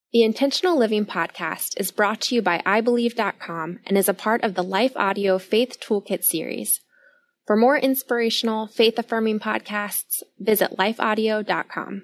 The Intentional Living Podcast is brought to you by iBelieve.com and is a part of the Life Audio Faith Toolkit series. For more inspirational, faith-affirming podcasts, visit lifeaudio.com.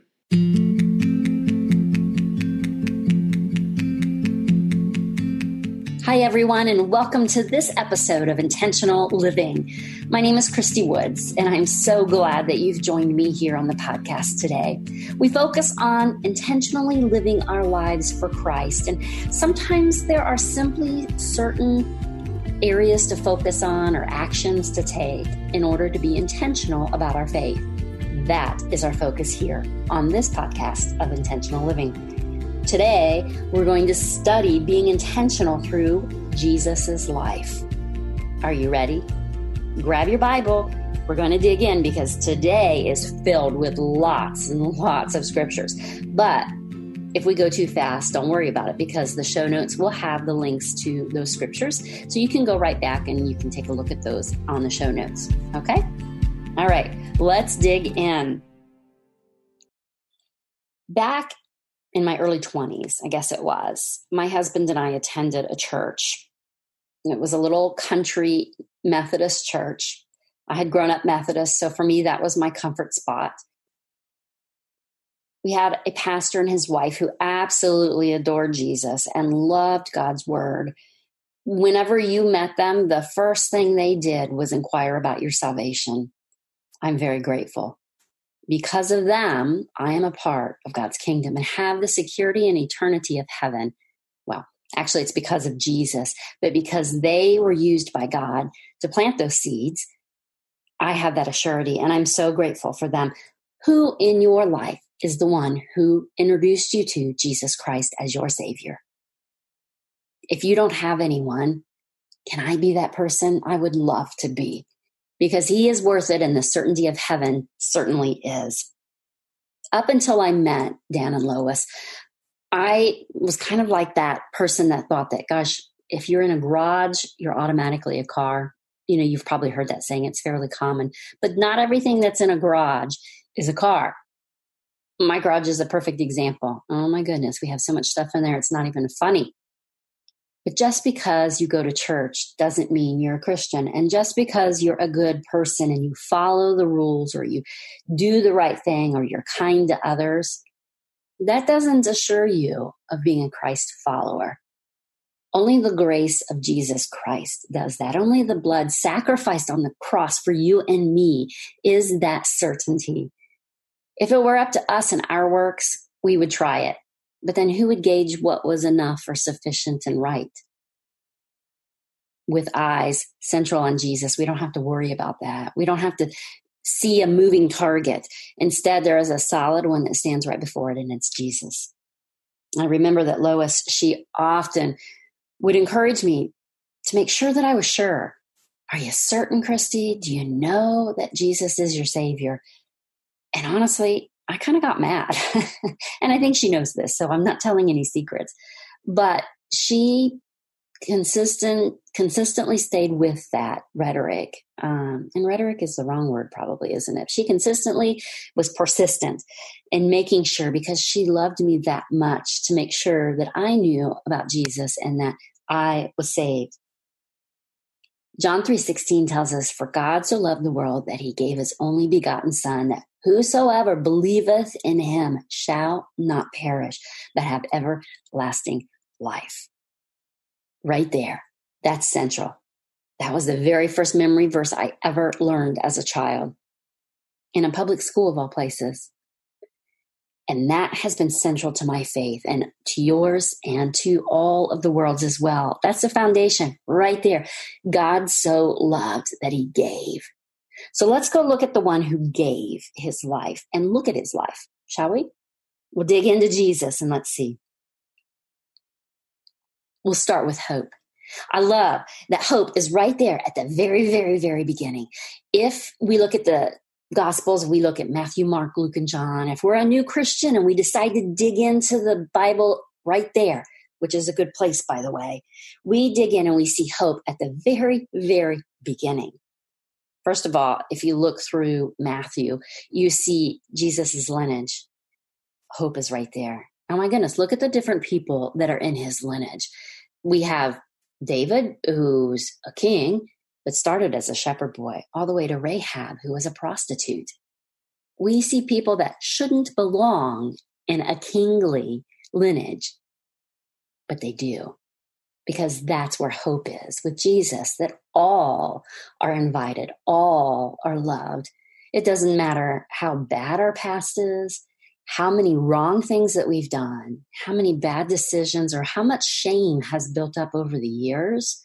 Hi, everyone, and welcome to this episode of Intentional Living. My name is Christy Woods, and I'm so glad that you've joined me here on the podcast today. We focus on intentionally living our lives for Christ, and sometimes there are simply certain areas to focus on or actions to take in order to be intentional about our faith. That is our focus here on this podcast of Intentional Living. Today, we're going to study being intentional through Jesus' life. Are you ready? Grab your Bible. We're going to dig in because today is filled with lots and lots of scriptures. But if we go too fast, don't worry about it because the show notes will have the links to those scriptures. So you can go right back and you can take a look at those on the show notes. Okay? All right, let's dig in. Back in my early 20s, I guess it was, my husband and I attended a church. It was a little country Methodist church. I had grown up Methodist, so for me, that was my comfort spot. We had a pastor and his wife who absolutely adored Jesus and loved God's word. Whenever you met them, the first thing they did was inquire about your salvation. I'm very grateful. Because of them, I am a part of God's kingdom and have the security and eternity of heaven. Well, actually, it's because of Jesus, but because they were used by God to plant those seeds, I have that assurity, and I'm so grateful for them. Who in your life is the one who introduced you to Jesus Christ as your Savior? If you don't have anyone, can I be that person? I would love to be. Because he is worth it and the certainty of heaven certainly is. Up until I met Dan and Lois, I was kind of like that person that thought that, gosh, if you're in a garage, you're automatically a car. You know, you've probably heard that saying. It's fairly common. But not everything that's in a garage is a car. My garage is a perfect example. Oh my goodness, we have so much stuff in there. It's not even funny. But just because you go to church doesn't mean you're a Christian. And just because you're a good person and you follow the rules or you do the right thing or you're kind to others, that doesn't assure you of being a Christ follower. Only the grace of Jesus Christ does that. Only the blood sacrificed on the cross for you and me is that certainty. If it were up to us and our works, we would try it. But then who would gauge what was enough or sufficient and right? With eyes central on Jesus, we don't have to worry about that. We don't have to see a moving target. Instead, there is a solid one that stands right before it, and it's Jesus. I remember that Lois, she often would encourage me to make sure that I was sure. Are you certain, Christy? Do you know that Jesus is your Savior? And honestly, I kind of got mad. And I think she knows this, so I'm not telling any secrets. But she consistently stayed with that rhetoric. And rhetoric is the wrong word probably, isn't it? She consistently was persistent in making sure, because she loved me that much, to make sure that I knew about Jesus and that I was saved. John 3:16 tells us, "For God so loved the world that he gave his only begotten Son, that whosoever believeth in him shall not perish, but have everlasting life." Right there. That's central. That was the very first memory verse I ever learned as a child in a public school of all places. And that has been central to my faith and to yours and to all of the world's as well. That's the foundation right there. God so loved that he gave. So let's go look at the one who gave his life and look at his life, shall we? We'll dig into Jesus and let's see. We'll start with hope. I love that hope is right there at the very, very, very beginning. If we look at the Gospels, we look at Matthew, Mark, Luke, and John. If we're a new Christian and we decide to dig into the Bible right there, which is a good place, by the way, we dig in and we see hope at the very, very beginning. First of all, if you look through Matthew, you see Jesus's lineage. Hope is right there. Oh my goodness, look at the different people that are in his lineage. We have David, who's a king, but started as a shepherd boy, all the way to Rahab, who was a prostitute. We see people that shouldn't belong in a kingly lineage, but they do, because that's where hope is with Jesus, that all are invited, all are loved. It doesn't matter how bad our past is, how many wrong things that we've done, how many bad decisions, or how much shame has built up over the years,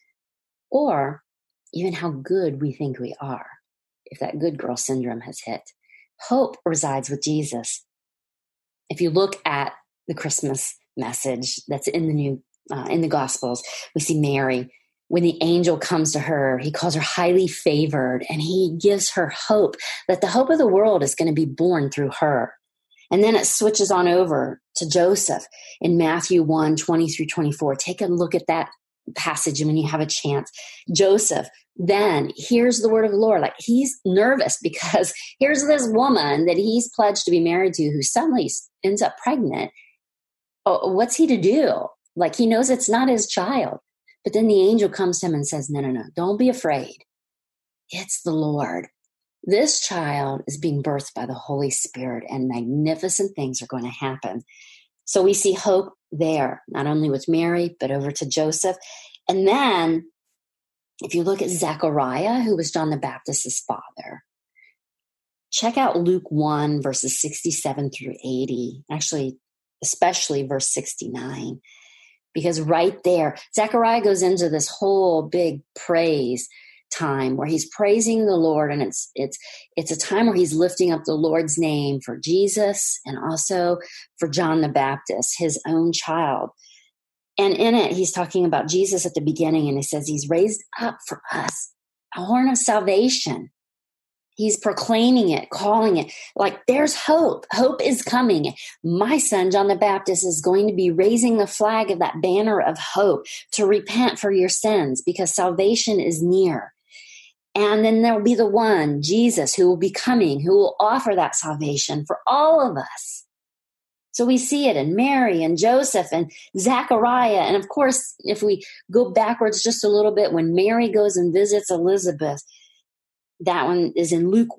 or even how good we think we are, if that good girl syndrome has hit. Hope resides with Jesus. If you look at the Christmas message that's in the Gospels, we see Mary. When the angel comes to her, he calls her highly favored, and he gives her hope that the hope of the world is going to be born through her. And then it switches on over to Joseph in Matthew 1:20-24. Take a look at that passage when you have a chance. Joseph then hears the word of the Lord. Like, he's nervous because here's this woman that he's pledged to be married to who suddenly ends up pregnant. Oh, what's he to do? Like, he knows it's not his child. But then the angel comes to him and says, no, don't be afraid. It's the Lord. This child is being birthed by the Holy Spirit, and magnificent things are going to happen. So we see hope there, not only with Mary, but over to Joseph. And then if you look at Zechariah, who was John the Baptist's father, check out Luke 1, verses 67-80. Actually, especially verse 69. Because right there, Zechariah goes into this whole big praise time where he's praising the Lord, and it's a time where he's lifting up the Lord's name for Jesus and also for John the Baptist, his own child. And in it, he's talking about Jesus at the beginning, and he says he's raised up for us a horn of salvation. He's proclaiming it, calling it, like there's hope. Hope is coming. My son, John the Baptist, is going to be raising the flag of that banner of hope to repent for your sins because salvation is near. And then there will be the one, Jesus, who will be coming, who will offer that salvation for all of us. So we see it in Mary and Joseph and Zechariah. And of course, if we go backwards just a little bit, when Mary goes and visits Elizabeth, that one is in Luke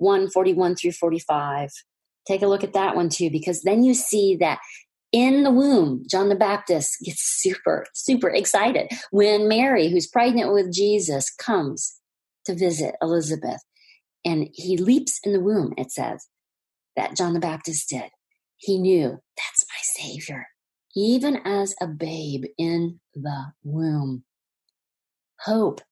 1:41-45. Take a look at that one too, because then you see that in the womb, John the Baptist gets super, super excited when Mary, who's pregnant with Jesus, comes to visit Elizabeth. And he leaps in the womb, it says, that John the Baptist did. He knew, that's my Savior, even as a babe in the womb. Hope.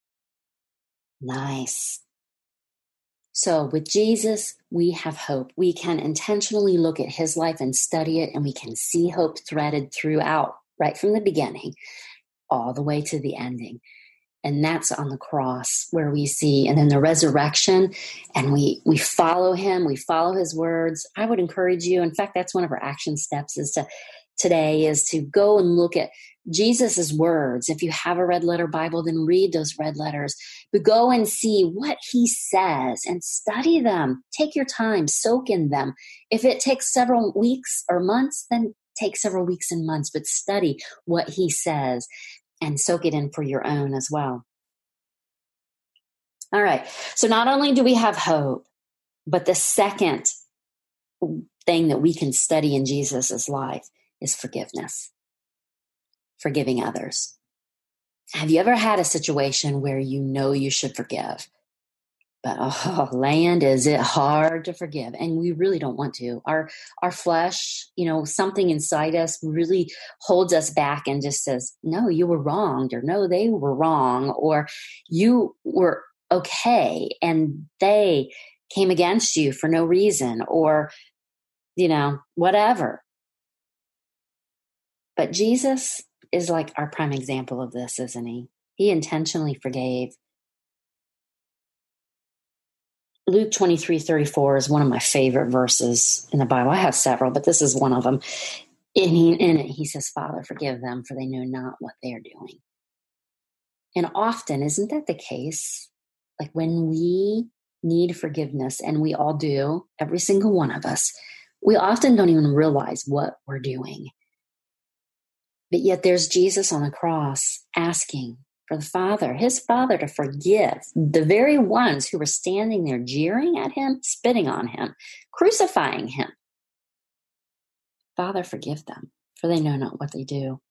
Nice. So with Jesus, we have hope. We can intentionally look at his life and study it, and we can see hope threaded throughout, right from the beginning, all the way to the ending. And that's on the cross where we see, and then the resurrection, and we follow him, we follow his words. I would encourage you, in fact, that's one of our action steps today is to go and look at Jesus's words. If you have a red letter Bible, then read those red letters, but go and see what he says and study them. Take your time, soak in them. If it takes several weeks or months, then take several weeks and months, but study what he says and soak it in for your own as well. All right. So not only do we have hope, but the second thing that we can study in Jesus's life is forgiveness, forgiving others. Have you ever had a situation where you know you should forgive, but land, is it hard to forgive? And we really don't want to. Our flesh, something inside us really holds us back and just says, no, you were wronged, or no, they were wrong, or you were okay and they came against you for no reason, or, whatever. But Jesus is like our prime example of this, isn't he? He intentionally forgave. Luke 23:34 is one of my favorite verses in the Bible. I have several, but this is one of them. In it, he says, Father, forgive them, for they know not what they are doing. And often, isn't that the case? Like when we need forgiveness, and we all do, every single one of us, we often don't even realize what we're doing. But yet there's Jesus on the cross asking for the Father, his Father, to forgive the very ones who were standing there jeering at him, spitting on him, crucifying him. Father, forgive them, for they know not what they do.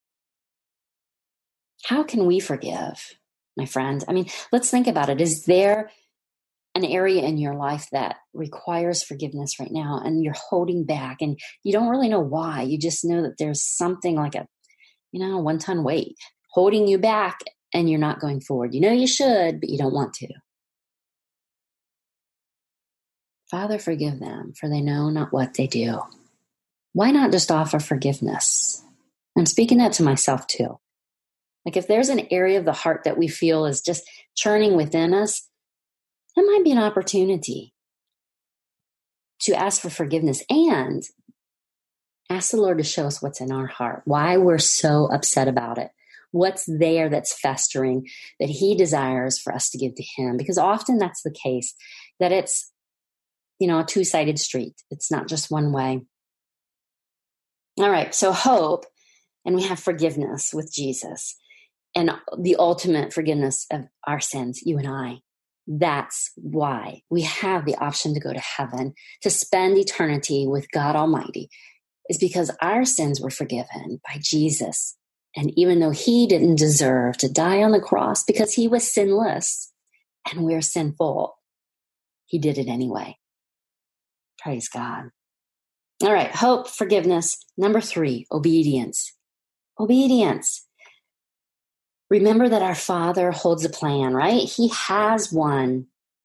How can we forgive, my friend? I mean, let's think about it. Is there an area in your life that requires forgiveness right now and you're holding back and you don't really know why? You just know that there's something like a 1-ton weight holding you back and you're not going forward. You know you should, but you don't want to. Father, forgive them, for they know not what they do. Why not just offer forgiveness? I'm speaking that to myself too. Like if there's an area of the heart that we feel is just churning within us, it might be an opportunity to ask for forgiveness and ask the Lord to show us what's in our heart, why we're so upset about it, what's there that's festering that he desires for us to give to him. Because often that's the case, that it's, a two-sided street. It's not just one way. All right, so hope, and we have forgiveness with Jesus, and the ultimate forgiveness of our sins, you and I. That's why we have the option to go to heaven, to spend eternity with God Almighty, is because our sins were forgiven by Jesus. And even though he didn't deserve to die on the cross because he was sinless and we're sinful, he did it anyway. Praise God. All right, hope, forgiveness. Number 3, obedience. Obedience. Remember that our Father holds a plan, right? He has one.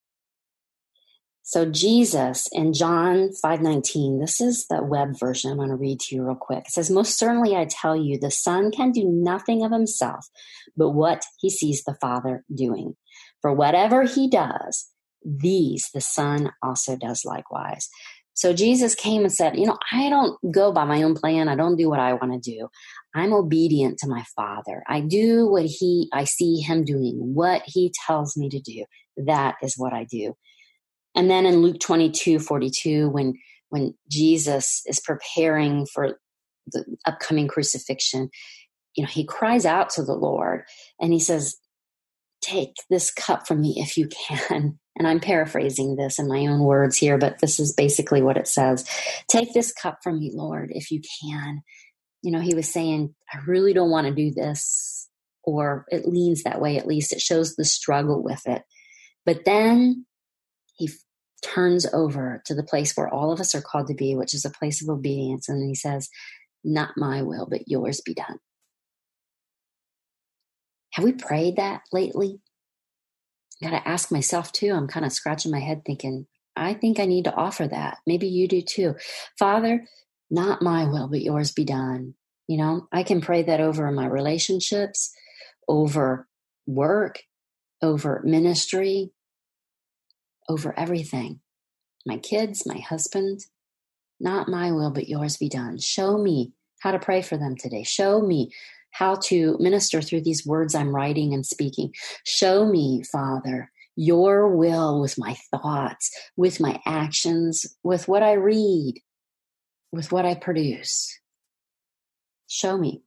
So Jesus in John 5:19, this is the web version I'm going to read to you real quick. It says, "Most certainly I tell you, the Son can do nothing of himself, but what he sees the Father doing. For whatever he does, these the Son also does likewise." So Jesus came and said, I don't go by my own plan. I don't do what I want to do. I'm obedient to my Father. I do what I see him doing, what he tells me to do. That is what I do. And then in Luke 22:42, when Jesus is preparing for the upcoming crucifixion, he cries out to the Lord and he says, "Take this cup from me if you can." And I'm paraphrasing this in my own words here, but this is basically what it says. "Take this cup from me, Lord, if you can." He was saying, I really don't want to do this, or it leans that way. At least it shows the struggle with it. But then he turns over to the place where all of us are called to be, which is a place of obedience. And he says, "Not my will, but yours be done." Have we prayed that lately? I got to ask myself too. I'm kind of scratching my head thinking, I think I need to offer that. Maybe you do too. Father, not my will, but yours be done. I can pray that over my relationships, over work, over ministry, over everything. My kids, my husband, not my will, but yours be done. Show me how to pray for them today. Show me how to minister through these words I'm writing and speaking. Show me, Father, your will with my thoughts, with my actions, with what I read, with what I produce. Show me.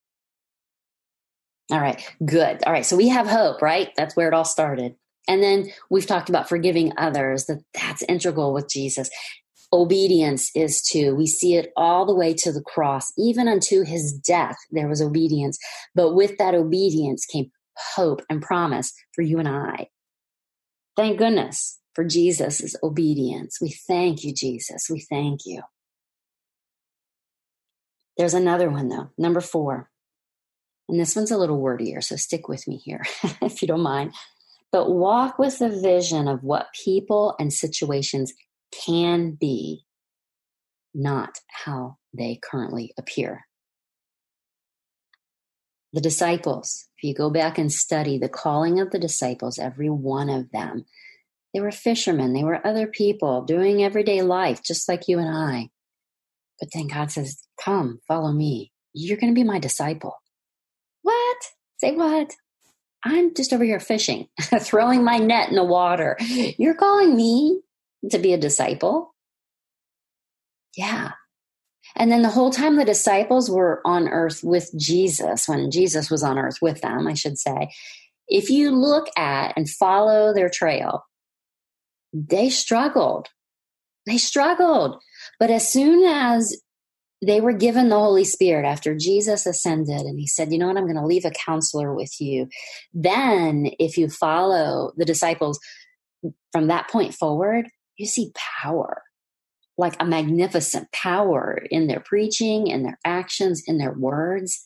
All right, good. All right, so we have hope, right? That's where it all started. And then we've talked about forgiving others, that's integral with Jesus. Obedience is too. We see it all the way to the cross. Even unto his death, there was obedience. But with that obedience came hope and promise for you and I. Thank goodness for Jesus' obedience. We thank you, Jesus. We thank you. There's another one, though. Number 4. And this one's a little wordier, so stick with me here, if you don't mind. But walk with the vision of what people and situations can be, not how they currently appear. The disciples, if you go back and study the calling of the disciples, every one of them, they were fishermen. They were other people doing everyday life, just like you and I. But then God says, "Come, follow me. You're going to be my disciple." What? Say what? I'm just over here fishing, throwing my net in the water. You're calling me to be a disciple? Yeah. And then the whole time the disciples were on earth with Jesus, when Jesus was on earth with them, I should say, if you look at and follow their trail, they struggled. They struggled. But as soon as they were given the Holy Spirit after Jesus ascended and he said, you know what, I'm going to leave a counselor with you. Then if you follow the disciples from that point forward, you see power, like a magnificent power in their preaching, in their actions, in their words.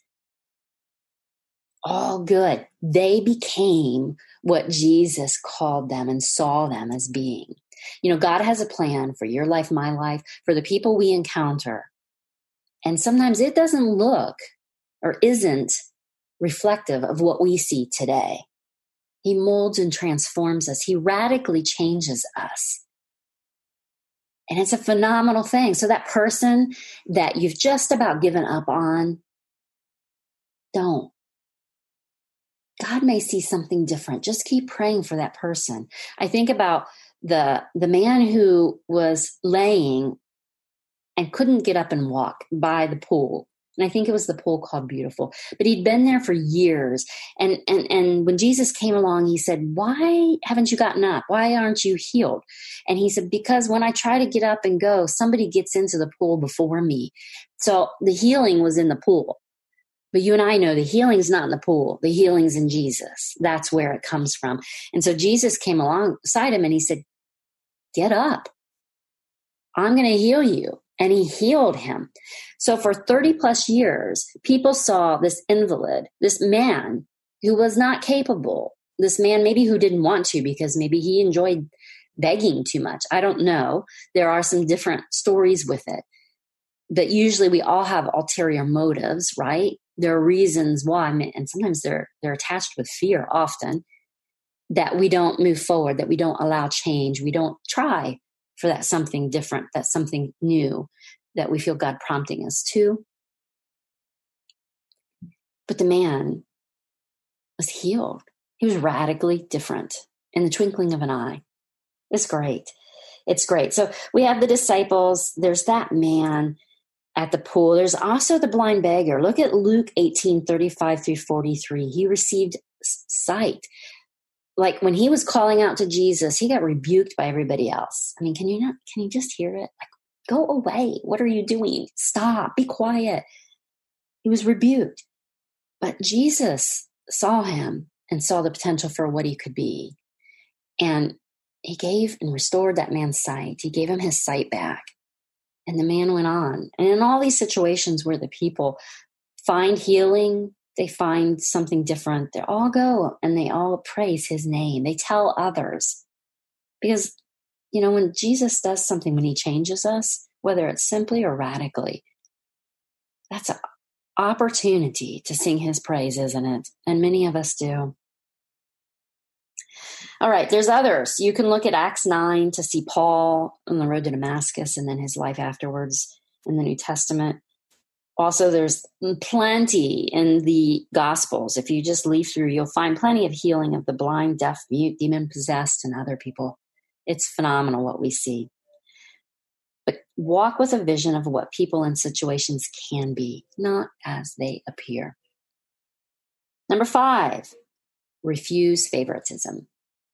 All good. They became what Jesus called them and saw them as being. You know, God has a plan for your life, my life, for the people we encounter. And sometimes it doesn't look or isn't reflective of what we see today. He molds and transforms us. He radically changes us. And it's a phenomenal thing. So that person that you've just about given up on, don't. God may see something different. Just keep praying for that person. I think about the man who was laying and couldn't get up and walk by the pool. And I think it was the pool called Beautiful. But he'd been there for years. And when Jesus came along, he said, why haven't you gotten up? Why aren't you healed? And he said, because when I try to get up and go, somebody gets into the pool before me. So the healing was in the pool. But you and I know the healing's not in the pool. The healing's in Jesus. That's where it comes from. And so Jesus came alongside him and he said, get up. I'm going to heal you. And he healed him. So for 30 plus years, people saw this invalid, this man who was not capable, this man maybe who didn't want to because maybe he enjoyed begging too much. I don't know. There are some different stories with it. But usually we all have ulterior motives, right? There are reasons why, and sometimes they're attached with fear often, that we don't move forward, that we don't allow change, we don't try for that something different, that something new that we feel God prompting us to. But the man was healed. He was radically different in the twinkling of an eye. It's great. It's great. So we have the disciples. There's that man at the pool. There's also the blind beggar. Look at Luke 18:35 through 43. He received sight. Like when he was calling out to Jesus, he got rebuked by everybody else. I mean, can you just hear it? Like, go away. What are you doing? Stop. Be quiet. He was rebuked. But Jesus saw him and saw the potential for what he could be. And he gave and restored that man's sight. He gave him his sight back. And the man went on. And in all these situations where the people find healing, they find something different, they all go and they all praise his name. They tell others. Because, you know, when Jesus does something, when he changes us, whether it's simply or radically, that's an opportunity to sing his praise, isn't it? And many of us do. All right, there's others. You can look at Acts 9 to see Paul on the road to Damascus and then his life afterwards in the New Testament. Also, there's plenty in the Gospels. If you just leaf through, you'll find plenty of healing of the blind, deaf, mute, demon-possessed, and other people. It's phenomenal what we see. But walk with a vision of what people and situations can be, not as they appear. Number 5, refuse favoritism.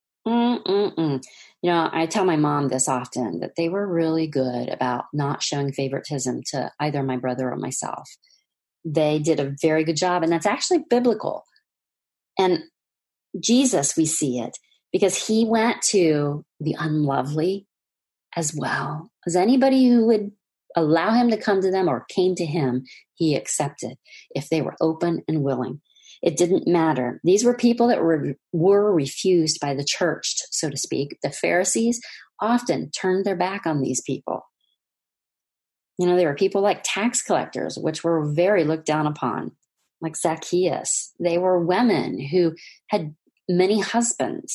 You know, I tell my mom this often, that they were really good about not showing favoritism to either my brother or myself. They did a very good job, and that's actually biblical. And Jesus, we see it because he went to the unlovely as well as anybody who would allow him to come to them or came to him, he accepted if they were open and willing. It didn't matter. These were people that were refused by the church, so to speak. The Pharisees often turned their back on these people. You know, there were people like tax collectors, which were very looked down upon, like Zacchaeus. They were women who had many husbands.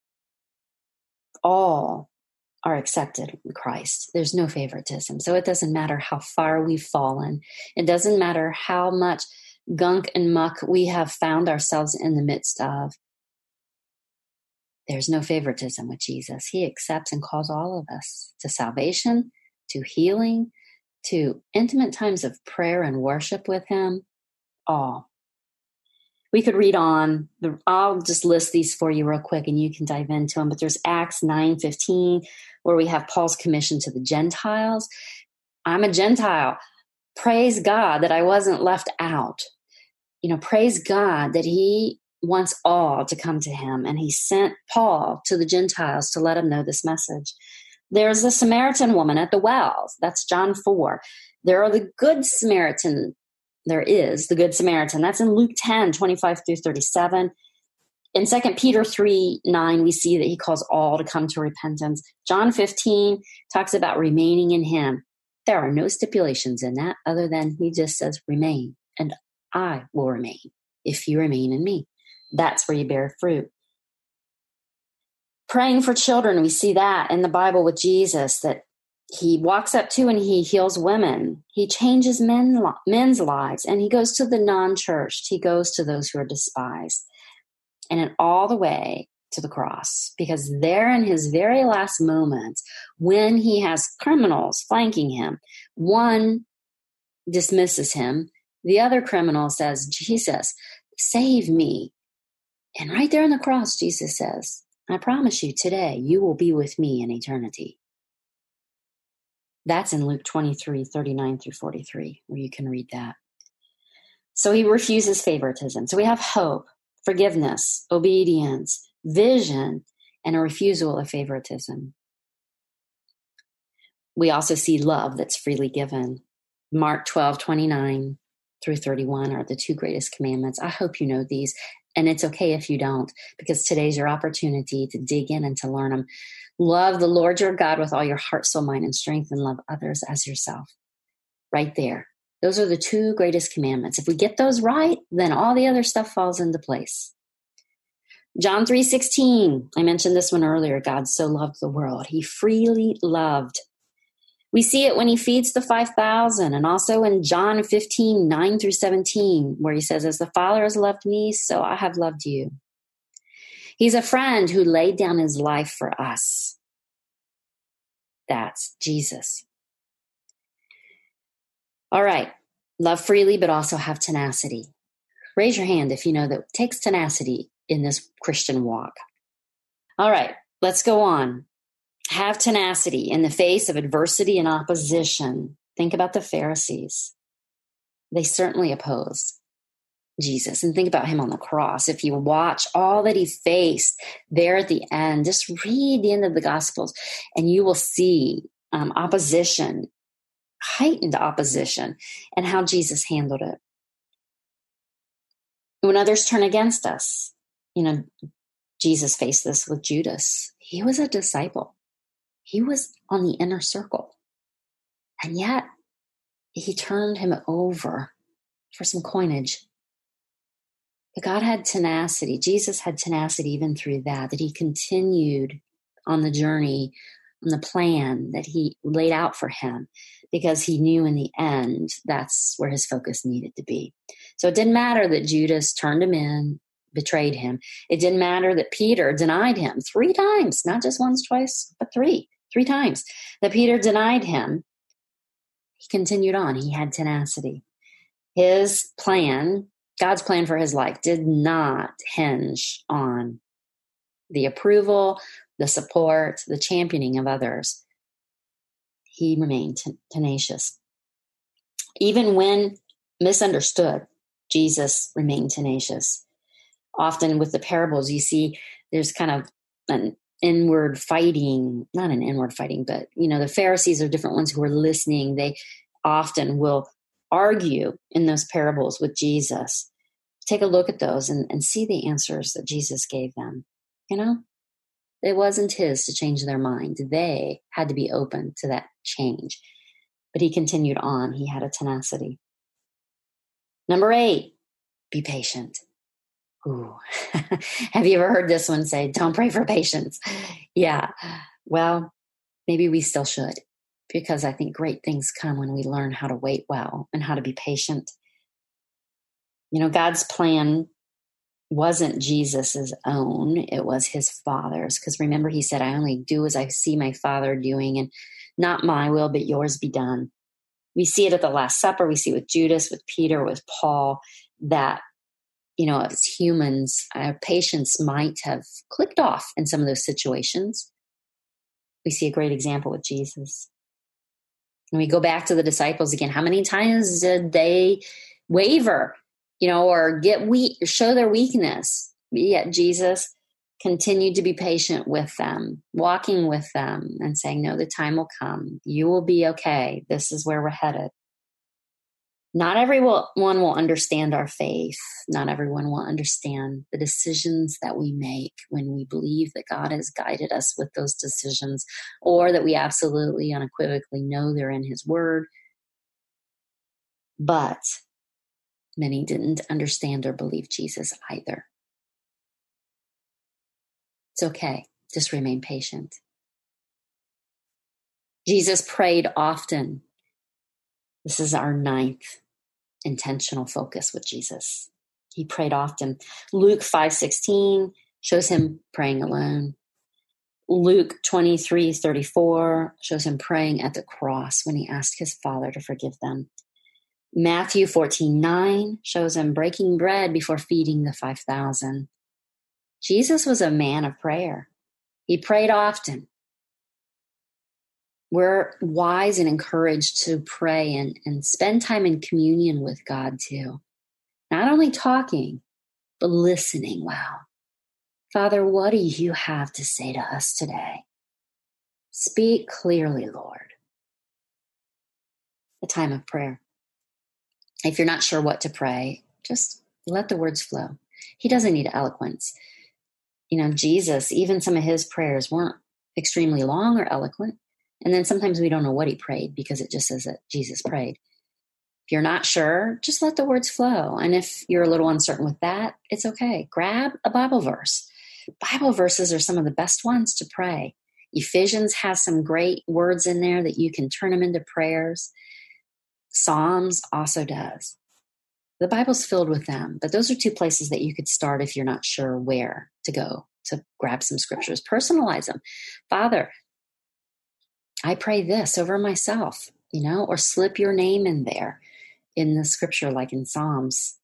All are accepted in Christ. There's no favoritism. So it doesn't matter how far we've fallen. It doesn't matter how much gunk and muck we have found ourselves in the midst of. There's no favoritism with Jesus. He accepts and calls all of us to salvation, to healing, to intimate times of prayer and worship with him, all. We could read on. I'll just list these for you real quick and you can dive into them. But there's Acts 9:15, where we have Paul's commission to the Gentiles. I'm a Gentile. Praise God that I wasn't left out. Praise God that he wants all to come to him. And he sent Paul to the Gentiles to let them know this message. There's the Samaritan woman at the wells. That's John 4. There is the Good Samaritan. That's in Luke 10:25-37. In 2 Peter 3:9, we see that he calls all to come to repentance. John 15 talks about remaining in him. There are no stipulations in that other than he just says, remain, and I will remain if you remain in me. That's where you bear fruit. Praying for children, we see that in the Bible with Jesus, that he walks up to and he heals women. He changes men's lives, and he goes to the non-churched. He goes to those who are despised. And all the way to the cross, because there in his very last moments, when he has criminals flanking him, one dismisses him, the other criminal says, Jesus, save me. And right there on the cross, Jesus says, I promise you today, you will be with me in eternity. That's in Luke 23:39-43, where you can read that. So he refuses favoritism. So we have hope, forgiveness, obedience, vision, and a refusal of favoritism. We also see love that's freely given. Mark 12:29-31 are the two greatest commandments. I hope you know these, and it's okay if you don't, because today's your opportunity to dig in and to learn them. Love the Lord your God with all your heart, soul, mind, and strength, and love others as yourself. Right there. Those are the two greatest commandments. If we get those right, then all the other stuff falls into place. John 3:16, I mentioned this one earlier. God so loved the world. He freely loved. We see it when he feeds the 5,000, and also in John 15:9-17, where he says, as the Father has loved me, so I have loved you. He's a friend who laid down his life for us. That's Jesus. All right. Love freely, but also have tenacity. Raise your hand if you know that it takes tenacity in this Christian walk. All right. Let's go on. Have tenacity in the face of adversity and opposition. Think about the Pharisees. They certainly opposed Jesus. And think about him on the cross. If you watch all that he faced there at the end, just read the end of the Gospels, and you will see opposition, heightened opposition, and how Jesus handled it. When others turn against us, Jesus faced this with Judas. He was a disciple. He was on the inner circle. And yet, he turned him over for some coinage. But God had tenacity. Jesus had tenacity even through that he continued on the journey, on the plan that he laid out for him, because he knew in the end that's where his focus needed to be. So it didn't matter that Judas turned him in, betrayed him. It didn't matter that Peter denied him 3 times, not just once, twice, but 3 times that Peter denied him. He continued on. He had tenacity. His plan, God's plan for his life, did not hinge on the approval, the support, the championing of others. He remained tenacious. Even when misunderstood, Jesus remained tenacious. Often with the parables, you see there's kind of an inward fighting, not an inward fighting, but, the Pharisees are different ones who are listening. They often will argue in those parables with Jesus. Take a look at those and see the answers that Jesus gave them. It wasn't his to change their mind. They had to be open to that change. But he continued on. He had a tenacity. Number 8, be patient. Ooh. Have you ever heard this one say, don't pray for patience? Yeah. Well, maybe we still should, because I think great things come when we learn how to wait well and how to be patient. God's plan wasn't Jesus's own. It was his Father's. Because remember, he said, I only do as I see my Father doing, and not my will, but yours be done. We see it at the Last Supper. We see it with Judas, with Peter, with Paul, that, as humans, our patience might have clicked off in some of those situations. We see a great example with Jesus. And we go back to the disciples again. How many times did they waver, or get weak, or show their weakness? Yet Jesus continued to be patient with them, walking with them and saying, no, the time will come. You will be okay. This is where we're headed. Not everyone will understand our faith. Not everyone will understand the decisions that we make when we believe that God has guided us with those decisions, or that we absolutely unequivocally know they're in His Word. But many didn't understand or believe Jesus either. It's okay. Just remain patient. Jesus prayed often. This is our 9th intentional focus with Jesus. He prayed often. Luke 5:16 shows him praying alone. Luke 23:34 shows him praying at the cross when he asked his Father to forgive them. Matthew 14:9 shows him breaking bread before feeding the 5,000. Jesus was a man of prayer. He prayed often. We're wise and encouraged to pray and spend time in communion with God too. Not only talking, but listening well. Father, what do you have to say to us today? Speak clearly, Lord. The time of prayer. If you're not sure what to pray, just let the words flow. He doesn't need eloquence. Jesus, even some of his prayers weren't extremely long or eloquent. And then sometimes we don't know what he prayed because it just says that Jesus prayed. If you're not sure, just let the words flow. And if you're a little uncertain with that, it's okay. Grab a Bible verse. Bible verses are some of the best ones to pray. Ephesians has some great words in there that you can turn them into prayers. Psalms also does. The Bible's filled with them, but those are 2 places that you could start if you're not sure where to go to grab some scriptures. Personalize them. Father, I pray this over myself, or slip your name in there in the scripture, like in Psalms.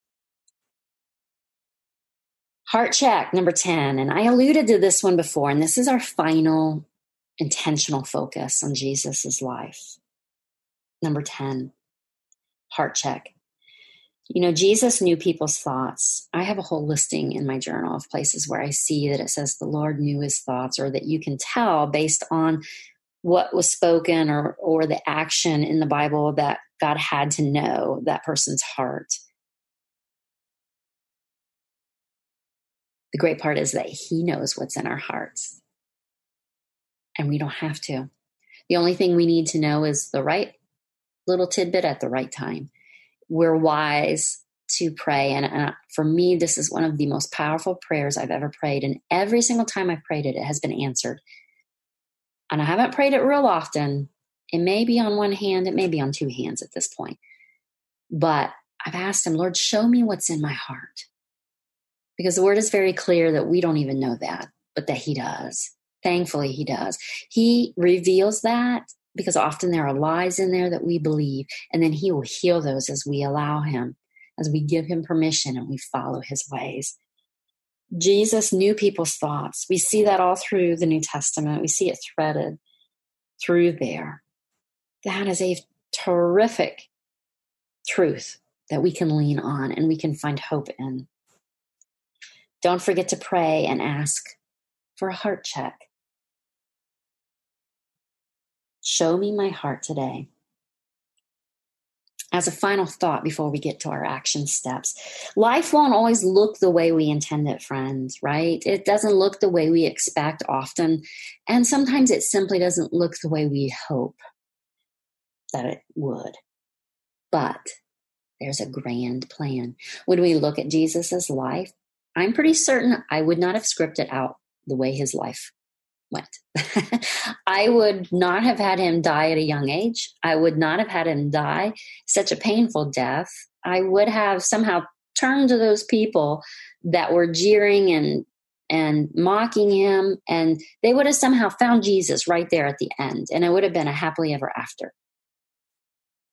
Heart check, number 10. And I alluded to this one before, and this is our final intentional focus on Jesus's life. Number 10, heart check. Jesus knew people's thoughts. I have a whole listing in my journal of places where I see that it says the Lord knew his thoughts, or that you can tell based on what was spoken or the action in the Bible that God had to know that person's heart. The great part is that he knows what's in our hearts, and we don't have to. The only thing we need to know is the right little tidbit at the right time. We're wise to pray. And for me, this is one of the most powerful prayers I've ever prayed. And every single time I've prayed it, it has been answered. And I haven't prayed it real often. It may be on one hand, it may be on 2 hands at this point. But I've asked him, Lord, show me what's in my heart. Because the word is very clear that we don't even know that, but that he does. Thankfully, he does. He reveals that because often there are lies in there that we believe, and then he will heal those as we allow him, as we give him permission and we follow his ways. Jesus knew people's thoughts. We see that all through the New Testament. We see it threaded through there. That is a terrific truth that we can lean on and we can find hope in. Don't forget to pray and ask for a heart check. Show me my heart today. As a final thought before we get to our action steps, life won't always look the way we intend it, friends, right? It doesn't look the way we expect often. And sometimes it simply doesn't look the way we hope that it would. But there's a grand plan. When we look at Jesus's life, I'm pretty certain I would not have scripted out the way his life went. I would not have had him die at a young age. I would not have had him die such a painful death. I would have somehow turned to those people that were jeering and mocking him, and they would have somehow found Jesus right there at the end, and it would have been a happily ever after.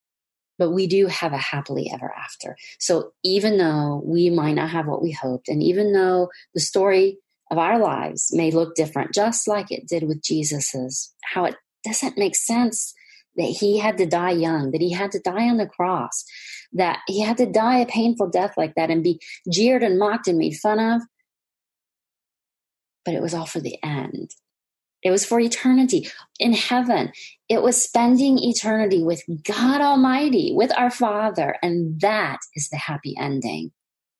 but we do have a happily ever after. So even though we might not have what we hoped, and even though the story of our lives may look different, just like it did with Jesus's, how it doesn't make sense that he had to die young, that he had to die on the cross, that he had to die a painful death like that and be jeered and mocked and made fun of. But it was all for the end. It was for eternity in heaven. It was spending eternity with God Almighty, with our Father. And that is the happy ending.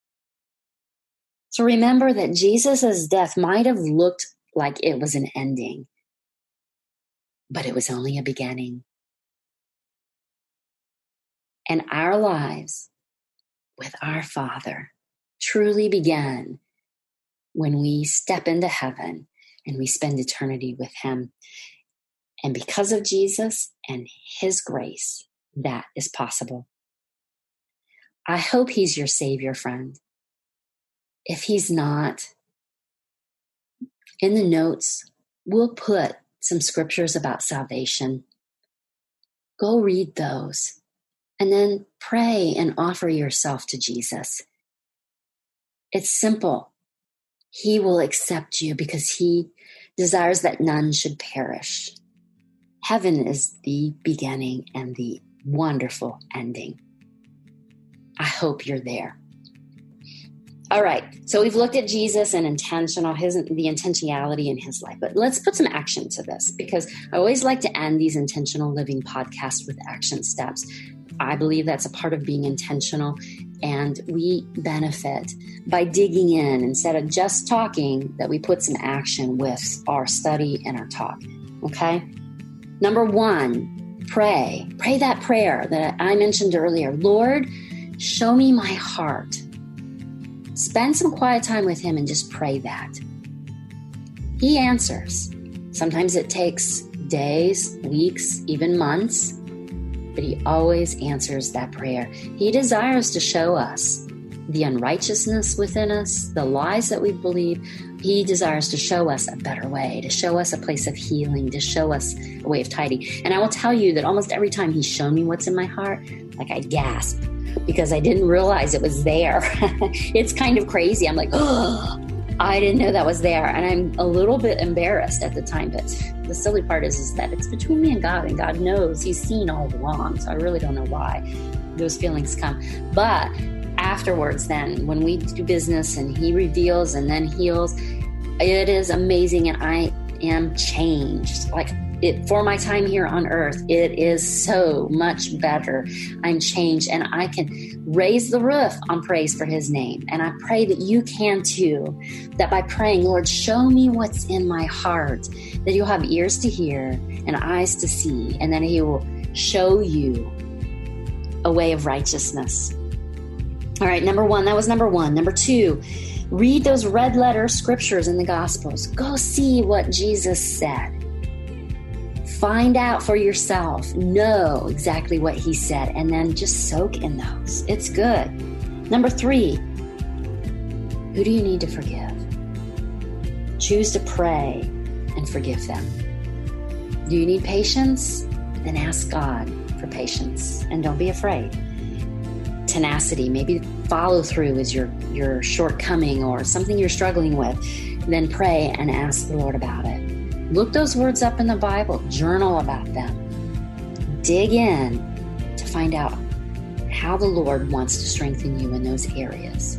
So remember that Jesus' death might have looked like it was an ending, but it was only a beginning. And our lives with our Father truly began when we step into heaven and we spend eternity with him. And because of Jesus and his grace, that is possible. I hope he's your Savior, friend. If he's not, in the notes, we'll put some scriptures about salvation. Go read those and then pray and offer yourself to Jesus. It's simple. He will accept you because he desires that none should perish. Heaven is the beginning and the wonderful ending. I hope you're there. All right, so we've looked at Jesus and the intentionality in his life, but let's put some action to this, because I always like to end these intentional living podcasts with action steps. I believe that's a part of being intentional, and we benefit by digging in instead of just talking, that we put some action with our study and our talk, okay? Number 1, pray. Pray that prayer that I mentioned earlier. Lord, show me my heart. Spend some quiet time with him and just pray that. He answers. Sometimes it takes days, weeks, even months, but he always answers that prayer. He desires to show us the unrighteousness within us, the lies that we believe. He desires to show us a better way, to show us a place of healing, to show us a way of tidying. And I will tell you that almost every time he's shown me what's in my heart, like I gasp, because I didn't realize it was there. It's kind of crazy. I'm like, oh, I didn't know that was there. And I'm a little bit embarrassed at the time. But the silly part is that it's between me and God knows. He's seen all along. So I really don't know why those feelings come. But afterwards, then, when we do business and he reveals and then heals, it is amazing. And I am changed. For my time here on earth, it is so much better. I'm changed, and I can raise the roof on praise for his name. And I pray that you can too, that by praying, Lord, show me what's in my heart, that you'll have ears to hear and eyes to see, and then he will show you a way of righteousness. All right, number 1, that was number 1. Number 2, read those red letter scriptures in the Gospels. Go see what Jesus said. Find out for yourself. Know exactly what he said, and then just soak in those. It's good. Number 3, who do you need to forgive? Choose to pray and forgive them. Do you need patience? Then ask God for patience, and don't be afraid. Tenacity, maybe follow through is your shortcoming or something you're struggling with. Then pray and ask the Lord about it. Look those words up in the Bible. Journal about them. Dig in to find out how the Lord wants to strengthen you in those areas.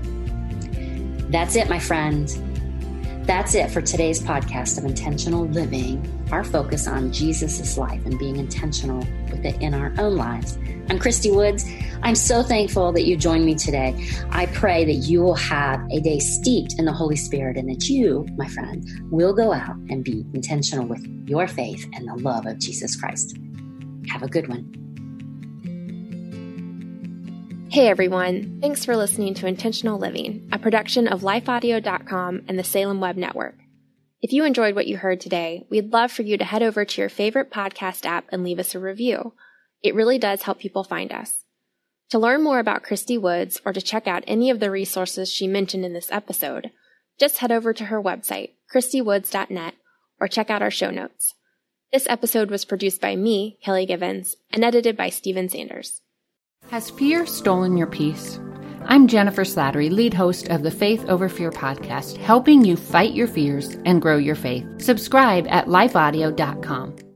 That's it, my friend. That's it for today's podcast of Intentional Living, our focus on Jesus' life and being intentional with it in our own lives. I'm Christy Woods. I'm so thankful that you joined me today. I pray that you will have a day steeped in the Holy Spirit, and that you, my friend, will go out and be intentional with your faith and the love of Jesus Christ. Have a good one. Hey everyone, thanks for listening to Intentional Living, a production of lifeaudio.com and the Salem Web Network. If you enjoyed what you heard today, we'd love for you to head over to your favorite podcast app and leave us a review. It really does help people find us. To learn more about Christy Woods or to check out any of the resources she mentioned in this episode, just head over to her website, christywoods.net, or check out our show notes. This episode was produced by me, Kelly Givens, and edited by Steven Sanders. Has fear stolen your peace? I'm Jennifer Slattery, lead host of the Faith Over Fear podcast, helping you fight your fears and grow your faith. Subscribe at lifeaudio.com.